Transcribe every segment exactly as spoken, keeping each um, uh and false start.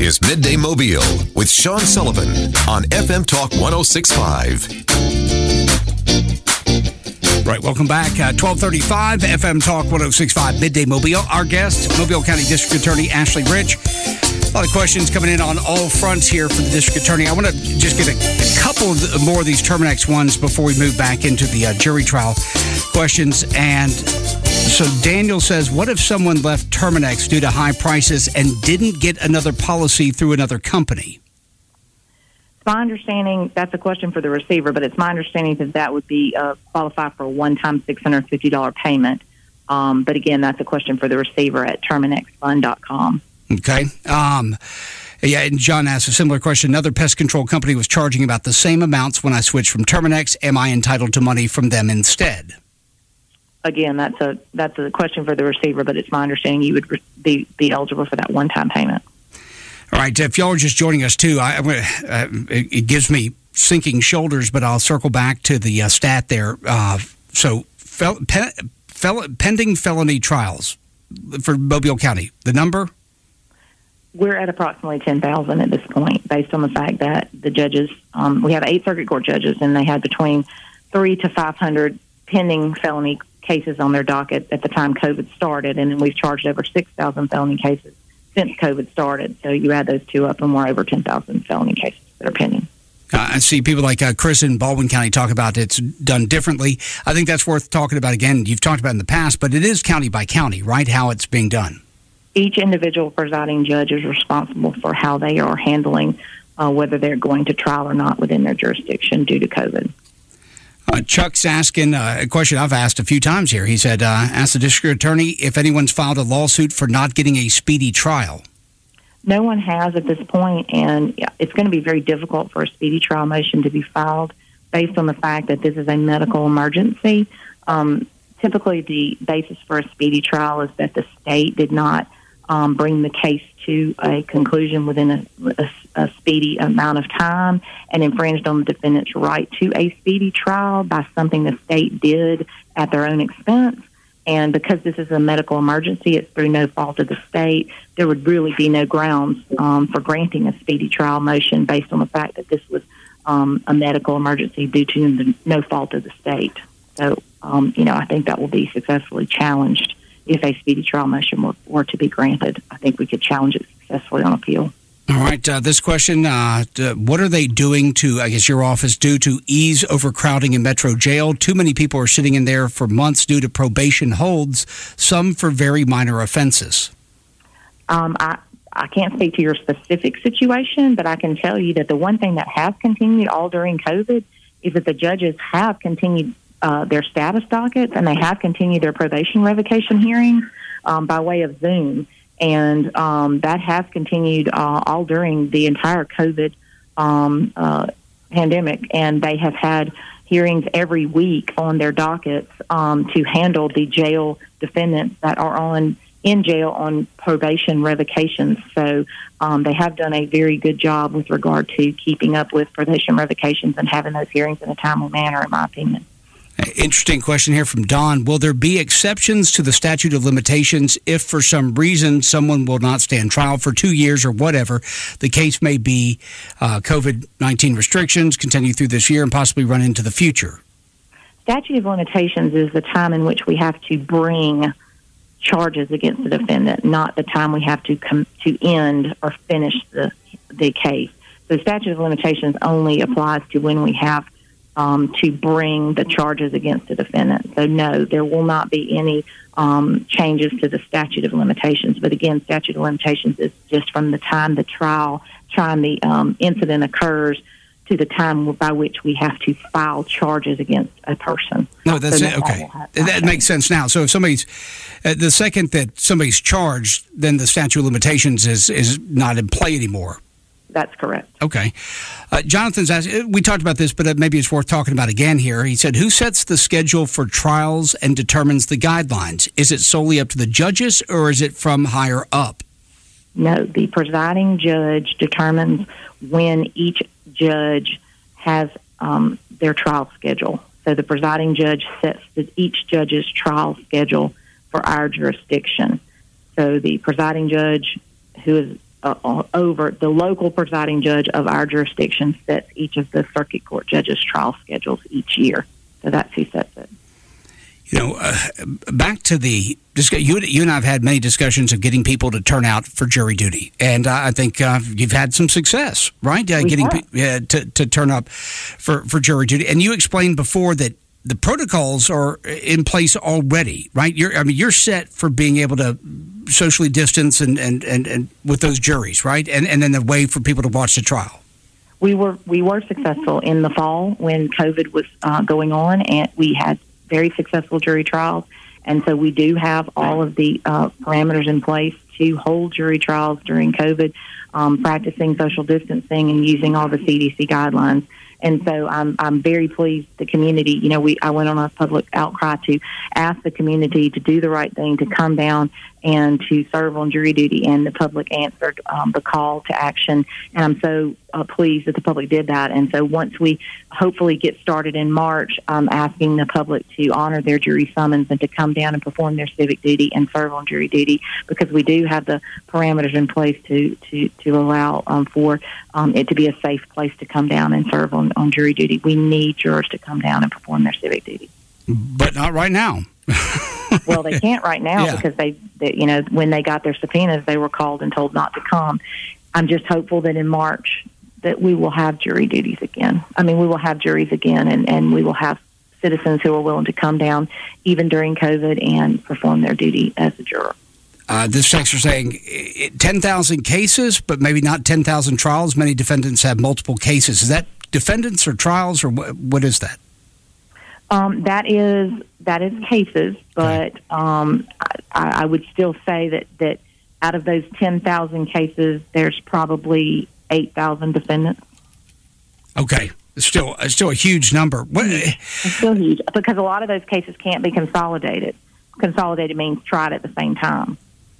is Midday Mobile with Sean Sullivan on F M Talk one oh six point five. Right, welcome back. Uh, twelve thirty-five, F M Talk one oh six point five, Midday Mobile. Our guest, Mobile County District Attorney Ashley Rich. A lot of questions coming in on all fronts here for the District Attorney. I want to just get a, a couple of the, more of these Terminex ones before we move back into the uh, jury trial questions. And so Daniel says, what if someone left Terminex due to high prices and didn't get another policy through another company? It's my understanding, that's a question for the receiver, but it's my understanding that that would be uh, qualify for a one-time six hundred fifty dollars payment. Um, but again, that's a question for the receiver at terminex fund dot com. Okay. Um, yeah, and John asked a similar question. Another pest control company was charging about the same amounts when I switched from Terminex. Am I entitled to money from them instead? Again, that's a that's a question for the receiver, but it's my understanding you would re- be, be eligible for that one-time payment. All right. If y'all are just joining us, too, I, uh, it, it gives me sinking shoulders, but I'll circle back to the uh, stat there. Uh, so fel- pe- fel- pending felony trials for Mobile County, the number? We're at approximately ten thousand at this point, based on the fact that the judges, um, we have eight circuit court judges, and they had between three to five hundred pending felony cases on their docket at the time COVID started, and then we've charged over six thousand felony cases since COVID started. So you add those two up, and we're over ten thousand felony cases that are pending. Uh, I see people like uh, Chris in Baldwin County talk about it's done differently. I think that's worth talking about again. You've talked about it in the past, but it is county by county, right, how it's being done? Each individual presiding judge is responsible for how they are handling uh, whether they're going to trial or not within their jurisdiction due to COVID. Uh, Chuck's asking uh, a question I've asked a few times here. He said, uh, ask the district attorney if anyone's filed a lawsuit for not getting a speedy trial. No one has at this point, and it's going to be very difficult for a speedy trial motion to be filed based on the fact that this is a medical emergency. Um, typically, the basis for a speedy trial is that the state did not um, bring the case to a conclusion within a, a, a speedy amount of time and infringed on the defendant's right to a speedy trial by something the state did at their own expense. And because this is a medical emergency, it's through no fault of the state, there would really be no grounds um, for granting a speedy trial motion based on the fact that this was um, a medical emergency due to the no fault of the state. So, um, you know, I think that will be successfully challenged if a speedy trial motion were, were to be granted. I think we could challenge it successfully on appeal. All right. Uh, this question, uh, what are they doing to, I guess, your office do to ease overcrowding in Metro Jail? Too many people are sitting in there for months due to probation holds, some for very minor offenses. Um, I, I can't speak to your specific situation, but I can tell you that the one thing that has continued all during COVID is that the judges have continued uh, their status dockets, and they have continued their probation revocation hearings um, by way of Zoom. And um, that has continued uh, all during the entire COVID um, uh, pandemic. And they have had hearings every week on their dockets um, to handle the jail defendants that are on in jail on probation revocations. So um, they have done a very good job with regard to keeping up with probation revocations and having those hearings in a timely manner, in my opinion. Interesting question here from Don. Will there be exceptions to the statute of limitations if for some reason someone will not stand trial for two years or whatever the case may be, uh, COVID nineteen restrictions continue through this year and possibly run into the future? Statute of limitations is the time in which we have to bring charges against the defendant, not the time we have to come to end or finish the the case. So statute of limitations only applies to when we have Um, to bring the charges against the defendant. So, no, there will not be any um, changes to the statute of limitations. But, again, statute of limitations is just from the time the trial, time the um, incident occurs to the time by which we have to file charges against a person. No, that's so it. Okay. That, that makes sense now. So if somebody's, uh, the second that somebody's charged, then the statute of limitations is, is not in play anymore. That's correct. Okay. Uh, Jonathan's asked, we talked about this, but maybe it's worth talking about again here. He said, who sets the schedule for trials and determines the guidelines? Is it solely up to the judges or is it from higher up? No, the presiding judge determines when each judge has um, their trial schedule. So the presiding judge sets the, each judge's trial schedule for our jurisdiction. So the presiding judge, who is uh, over the local presiding judge of our jurisdiction sets each of the circuit court judges' trial schedules each year. So that's who sets it. You know, uh, back to the you, you and I have had many discussions of getting people to turn out for jury duty, and uh, I think uh, you've had some success, right? Uh, getting uh, to to turn up for, for jury duty, and you explained before that the protocols are in place already, right? You're, I mean, you're set for being able to socially distance and, and, and, and with those juries, right? And and then the way for people to watch the trial. We were we were successful in the fall when COVID was uh, going on, and we had very successful jury trials. And so we do have all of the uh, parameters in place to hold jury trials during COVID, um, practicing social distancing and using all the C D C guidelines. And so I'm I'm very pleased the community, you know, we I went on a public outcry to ask the community to do the right thing, to come down and to serve on jury duty, and the public answered um, the call to action. And I'm so uh, pleased that the public did that. And so once we hopefully get started in March, I'm asking the public to honor their jury summons and to come down and perform their civic duty and serve on jury duty, because we do have the parameters in place to, to, to allow um, for um, it to be a safe place to come down and serve on, on jury duty. We need jurors to come down and perform their civic duty. But not right now. Well, they can't right now yeah. because they, they, you know, when they got their subpoenas, they were called and told not to come. I'm just hopeful that in March that we will have jury duties again. I mean, we will have juries again, and, and we will have citizens who are willing to come down even during COVID and perform their duty as a juror. Uh, this text are saying ten thousand cases, but maybe not ten thousand trials. Many defendants have multiple cases. Is that defendants or trials, or what, what is that? Um, that is that is cases, but um, I, I would still say that, that out of those ten thousand cases, there's probably eight thousand defendants. Okay, it's still it's still a huge number. What? It's still huge because a lot of those cases can't be consolidated. Consolidated means tried at the same time.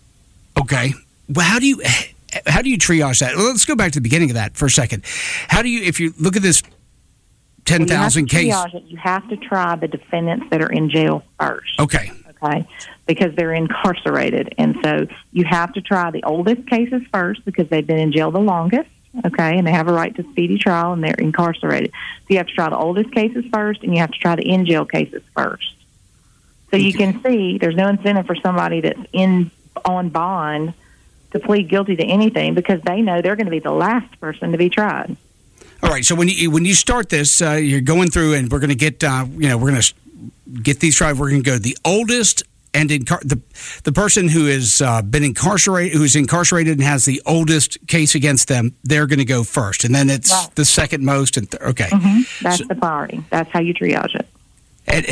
Okay, well, how do you how do you triage that? Well, let's go back to the beginning of that for a second. How do you, if you look at this ten thousand well, cases. You have to try the defendants that are in jail first. Okay. Okay. Because they're incarcerated. And so you have to try the oldest cases first because they've been in jail the longest. Okay. And they have a right to speedy trial and they're incarcerated. So you have to try the oldest cases first and you have to try the in jail cases first. So you can see there's no incentive for somebody that's in on bond to plead guilty to anything because they know they're going to be the last person to be tried. All right. So when you when you start this, uh, you're going through, and we're going to get, uh, you know, we're going to get these tried. We're going to go to the oldest and incar- the the person who has uh, been incarcerated, who is incarcerated and has the oldest case against them. They're going to go first, and then it's right. the second most. And th- okay, mm-hmm. That's so, the priority. That's how you triage it. And,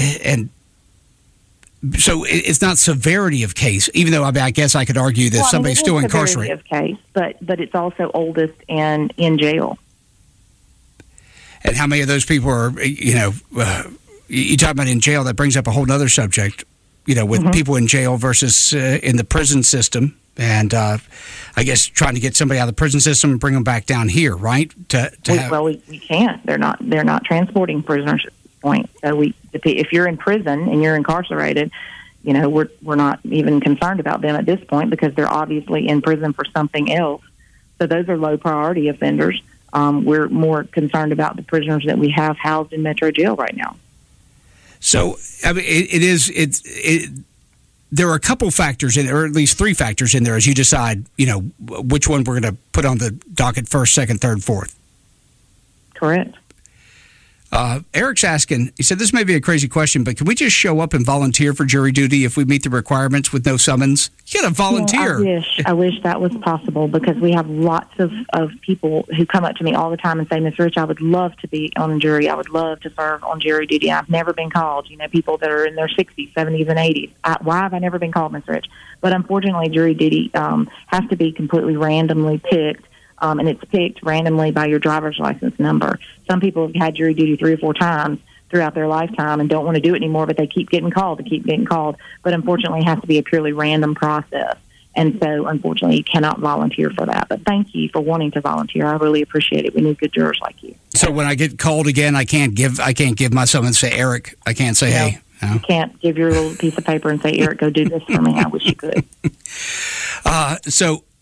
and so it's not severity of case, even though I, mean, I guess I could argue that well, somebody's I mean, still it is incarcerated. Severity of case, but but it's also oldest and in jail. And how many of those people are, you know, uh, you talk about in jail, that brings up a whole other subject, you know, with mm-hmm. people in jail versus uh, in the prison system. And uh, I guess trying to get somebody out of the prison system and bring them back down here, right? To, to we, have... Well, we, we can't. They're not They're not transporting prisoners at this point. So we, if you're in prison and you're incarcerated, you know, we're, we're not even concerned about them at this point because they're obviously in prison for something else. So those are low priority offenders. Um, we're more concerned about the prisoners that we have housed in Metro Jail right now. So, I mean, it, it is, it's, it, there are a couple factors in, or at least three factors in there as you decide, you know, which one we're going to put on the docket first, second, third, fourth. Correct. Uh, Eric's asking, he said, this may be a crazy question, but can we just show up and volunteer for jury duty if we meet the requirements with no summons? You got to volunteer. Yeah, I wish, I wish that was possible because we have lots of, of people who come up to me all the time and say, Miz Rich, I would love to be on a jury. I would love to serve on jury duty. I've never been called. You know, people that are in their sixties, seventies, and eighties. I, why have I never been called, Miz Rich? But unfortunately, jury duty um, has to be completely randomly picked. Um, and it's picked randomly by your driver's license number. Some people have had jury duty three or four times throughout their lifetime and don't want to do it anymore, but they keep getting called, they keep getting called. But unfortunately, it has to be a purely random process. And so, unfortunately, you cannot volunteer for that. But thank you for wanting to volunteer. I really appreciate it. We need good jurors like you. So when I get called again, I can't give I can't give my summons to Eric. I can't say, no, hey. No. You can't give your little piece of paper and say, Eric, go do this for me. I wish you could. Uh, so...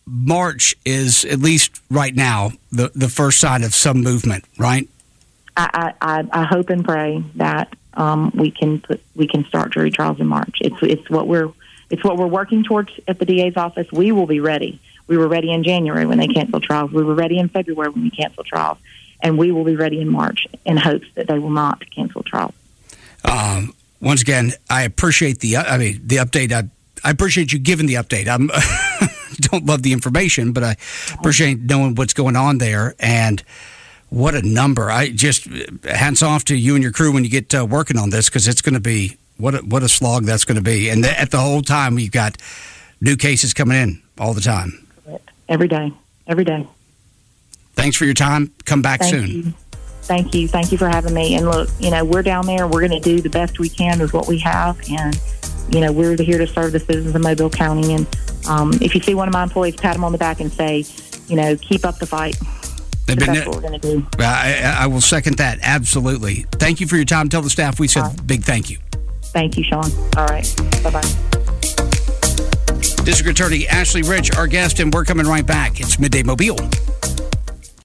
March is, at least right now, the, the first sign of some movement, right? I, I, I hope and pray that um, we can put, we can start jury trials in March. It's it's what we're it's what we're working towards at the D A's office. We will be ready. We were ready in January when they canceled trials. We were ready in February when we canceled trials, and we will be ready in March in hopes that they will not cancel trials. Um, once again, I appreciate the I mean the update. I, I appreciate you giving the update. I don't love the information, but I appreciate knowing what's going on there. And what a number! I just hats off to you and your crew when you get uh, working on this, because it's going to be what a, what a slog that's going to be. And the, at the whole time, we've got new cases coming in all the time. Every day, every day. Thanks for your time. Come back Thank soon. You. Thank you. Thank you for having me. And look, you know, we're down there. We're going to do the best we can with what we have. And, you know, we're here to serve the citizens of Mobile County. And um, if you see one of my employees, pat them on the back and say, you know, keep up the fight. Been, that's what we're going to do. I, I will second that. Absolutely. Thank you for your time. Tell the staff we said right. big thank you. Thank you, Sean. All right. Bye-bye. District Attorney Ashley Rich, our guest, and we're coming right back. It's Midday Mobile.